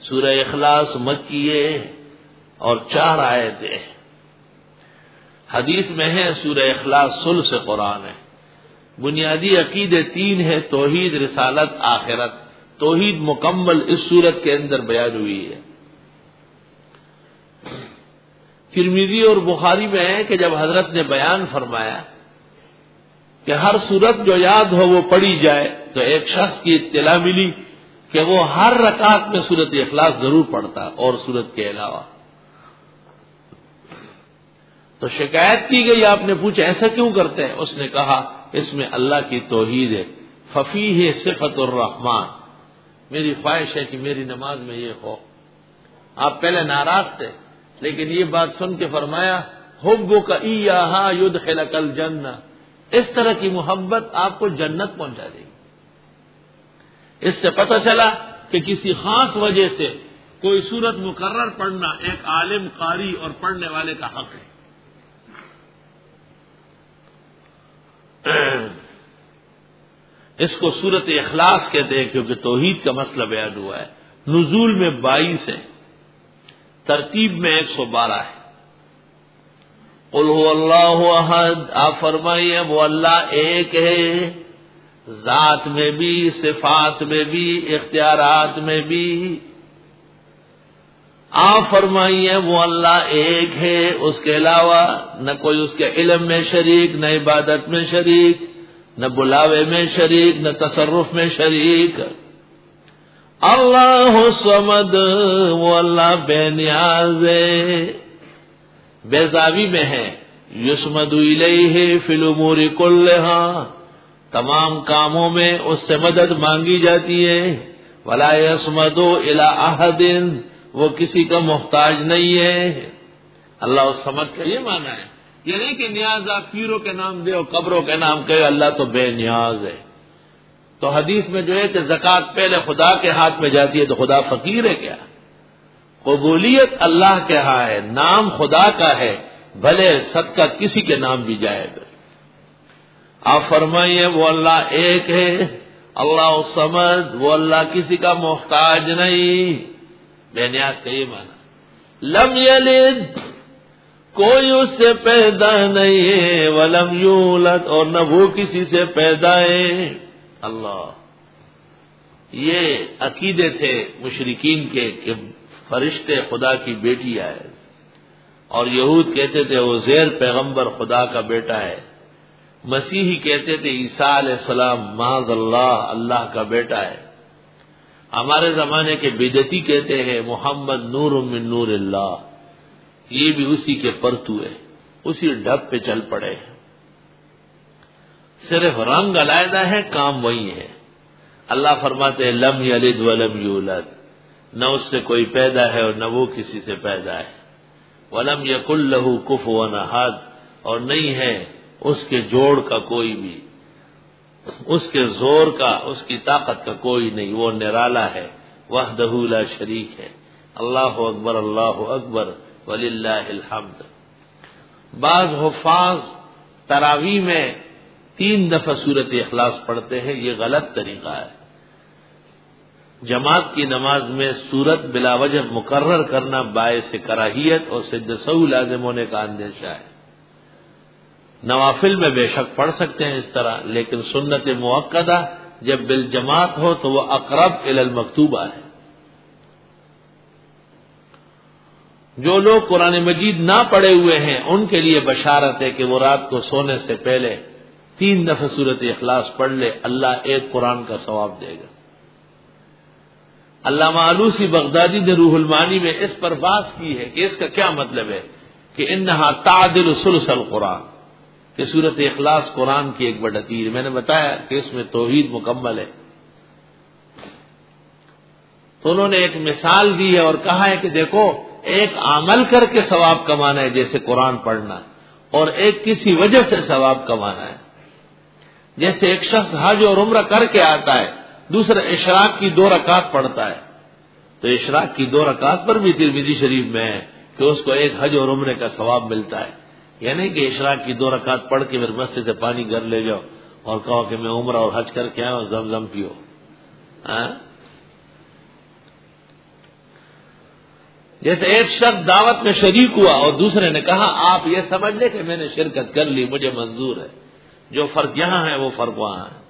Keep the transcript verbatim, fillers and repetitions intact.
سورہ اخلاص مکی ہے اور چار آیتیں. حدیث میں ہے سورہ اخلاص ثلث قرآن ہے. بنیادی عقیدے تین ہے: توحید، رسالت، آخرت. توحید مکمل اس صورت کے اندر بیان ہوئی ہے. ترمذی اور بخاری میں ہے کہ جب حضرت نے بیان فرمایا کہ ہر صورت جو یاد ہو وہ پڑھی جائے، تو ایک شخص کی اطلاع ملی کہ وہ ہر رکعت میں سورۃ اخلاص ضرور پڑھتا اور سورت کے علاوہ. تو شکایت کی گئی، آپ نے پوچھا ایسا کیوں کرتے ہیں؟ اس نے کہا اس میں اللہ کی توحید ہے. ففیہ صفت الرحمن. میری خواہش ہے کہ میری نماز میں یہ ہو. آپ پہلے ناراض تھے، لیکن یہ بات سن کے فرمایا حبک ایہا یدخلک الجنہ. اس طرح کی محبت آپ کو جنت پہنچا دے گی. اس سے پتہ چلا کہ کسی خاص وجہ سے کوئی سورت مقرر پڑھنا ایک عالم، قاری اور پڑھنے والے کا حق ہے. اس کو سورت اخلاص کہتے ہیں کیونکہ توحید کا مسئلہ بیان ہوا ہے. نزول میں بائیس ہے، ترتیب میں ایک سو بارہ ہے. قل هو اللہ احد. آپ فرمائیے وہ اللہ ایک ہے، ذات میں بھی، صفات میں بھی، اختیارات میں بھی. آپ فرمائیے وہ اللہ ایک ہے، اس کے علاوہ نہ کوئی اس کے علم میں شریک، نہ عبادت میں شریک، نہ بلاوے میں شریک، نہ تصرف میں شریک. اللہ الصمد. وہ اللہ بے نیاز ہے، بے زاوی میں ہے. یسمد الیہ فی الامور کلہا. تمام کاموں میں اس سے مدد مانگی جاتی ہے. ولا یسمد الی احد. وہ کسی کا محتاج نہیں ہے. اللہ الصمد کا یہ معنی ہے، یہ نہیں کہ نیاز آپ پیروں کے نام دے اور قبروں کے نام کہے. اللہ تو بے نیاز ہے. تو حدیث میں جو ہے کہ زکوٰۃ پہلے خدا کے ہاتھ میں جاتی ہے، تو خدا فقیر ہے کیا؟ قبولیت اللہ کے ہاں ہے، نام خدا کا ہے، بھلے صدقہ کسی کے نام بھی جائے گا. آپ فرمائیے وہ اللہ ایک ہے، اللہ الصمد. وہ اللہ کسی کا محتاج نہیں، بے نیاز کا یہ معنی. لم یلد. کوئی اس سے پیدا نہیں ہے. ولم یولد. اور نہ وہ کسی سے پیدا ہے. اللہ. یہ عقیدے تھے مشرکین کے کہ فرشتے خدا کی بیٹی آئے، اور یہود کہتے تھے عزیر پیغمبر خدا کا بیٹا ہے. مسیحی کہتے تھے عیسیٰ علیہ السلام معاذ اللہ اللہ کا بیٹا ہے. ہمارے زمانے کے بدعتی کہتے ہیں محمد نور من نور اللہ. یہ بھی اسی کے پرتو ہے، اسی ڈب پہ چل پڑے. صرف رنگ علیحدہ ہے، کام وہی ہے. اللہ فرماتے ہیں لم یلد ولم یولد. نہ اس سے کوئی پیدا ہے اور نہ وہ کسی سے پیدا ہے. ولم یکن لہ کفوا احد. اور نہیں ہے اس کے جوڑ کا کوئی بھی، اس کے زور کا، اس کی طاقت کا کوئی نہیں. وہ نرالا ہے، وحدہ لا شریک ہے. اللہ اکبر، اللہ اکبر، وللہ الحمد. بعض حفاظ تراویح میں تین دفعہ سورت اخلاص پڑھتے ہیں، یہ غلط طریقہ ہے. جماعت کی نماز میں سورت بلا وجہ مقرر کرنا باعث کراہیت اور سجدہ سہو لازم ہونے کا اندیشہ ہے. نوافل میں بے شک پڑھ سکتے ہیں اس طرح، لیکن سنت مؤکدہ جب بالجماعت ہو تو وہ اقرب الی المکتوبہ ہے. جو لوگ قرآن مجید نہ پڑھے ہوئے ہیں ان کے لیے بشارت ہے کہ وہ رات کو سونے سے پہلے تین دفعہ سورت اخلاص پڑھ لے، اللہ ایک قرآن کا ثواب دے گا. علامہ آلوسی بغدادی نے روح المعانی میں اس پر بحث کی ہے کہ اس کا کیا مطلب ہے کہ انہا تعدل ثلث القرآن، کہ سورت اخلاص قرآن کی ایک بڑا تیر. میں نے بتایا کہ اس میں توحید مکمل ہے. تو انہوں نے ایک مثال دی ہے اور کہا ہے کہ دیکھو، ایک عمل کر کے ثواب کمانا ہے جیسے قرآن پڑھنا، اور ایک کسی وجہ سے ثواب کمانا ہے. جیسے ایک شخص حج اور عمرہ کر کے آتا ہے، دوسرا اشراق کی دو رکعت پڑھتا ہے، تو اشراق کی دو رکعت پر بھی ترمذی شریف میں ہے کہ اس کو ایک حج اور عمرے کا ثواب ملتا ہے. یعنی کہ اشراق کی دو رکعت پڑھ کے پھر مسجد سے پانی گھر لے جاؤ اور کہو کہ میں عمرہ اور حج کر کے آیا ہوں، زمزم پیو. جیسے ایک شخص دعوت میں شریک ہوا اور دوسرے نے کہا آپ یہ سمجھ لیں کہ میں نے شرکت کر لی، مجھے منظور ہے، جو فرق یہاں ہے وہ فرق وہاں ہے۔